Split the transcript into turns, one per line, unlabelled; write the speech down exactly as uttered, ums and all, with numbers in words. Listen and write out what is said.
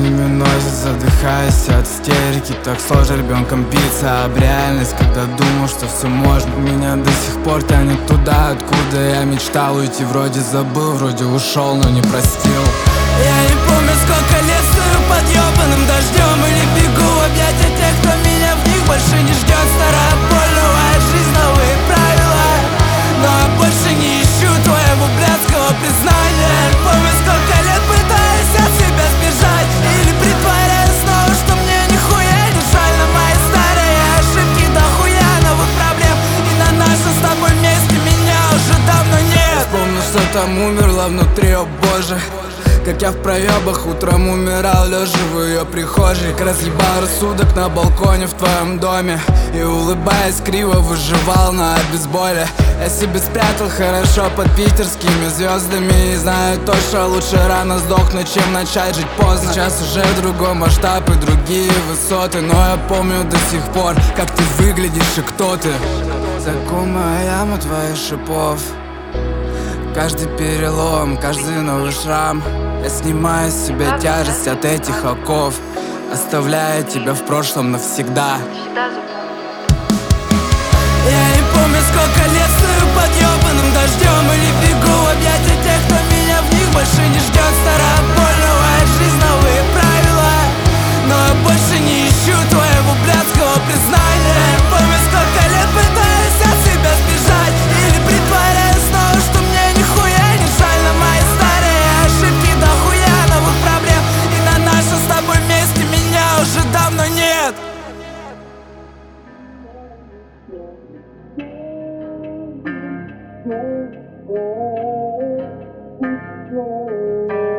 минозе, задыхаясь от истерики. Так сложно ребенком биться об реальность, когда думал, что все можно. Меня до сих пор тянет туда, откуда я мечтал уйти. Вроде забыл, вроде ушел, но не простил.
Я не помню, сколько лет стою под ёбаным дождем, или бегу в объятия тех, кто меня в них больше не ждет. Старая боль, новая жизнь, новые правила, но я больше не ищу твоего блядского признания. Помню, сколько лет пытаюсь от себя сбежать, или притворяюсь снова, что мне нихуя не жаль. На мои старые ошибки дохуя новых проблем, и на нашем с тобой месте меня уже давно нет.
Вспомнил, что там умерла внутри, о боже. Как я в проебах утром умирал, лежа в ее прихожей. Разъебал рассудок на балконе в твоем доме и, улыбаясь, криво выживал на обезболе. Я себе спрятал хорошо под питерскими звездами, и знаю точно, лучше рано сдохнуть, чем начать жить поздно. Сейчас уже другой масштаб и другие высоты, но я помню до сих пор, как ты выглядишь и кто ты. Знакомая яма твоих шипов, каждый перелом, каждый новый шрам. Я снимаю с себя тяжесть от этих оков, оставляя тебя в прошлом навсегда.
Я не помню, сколько лет стою под ёбаным дождем, или бегу в объятия тех, кто меня в них больше не ждет. Старая боль, новая жизнь, новые правила, но я больше не ищу твоего блядского признания. Помню, сколько лет пытаюсь от себя сбежать, или притворяюсь снова, что мне нихуя не жаль. На мои старые ошибки дохуя новых проблем, и на нашем с тобой месте меня уже давно нет.
Thank you.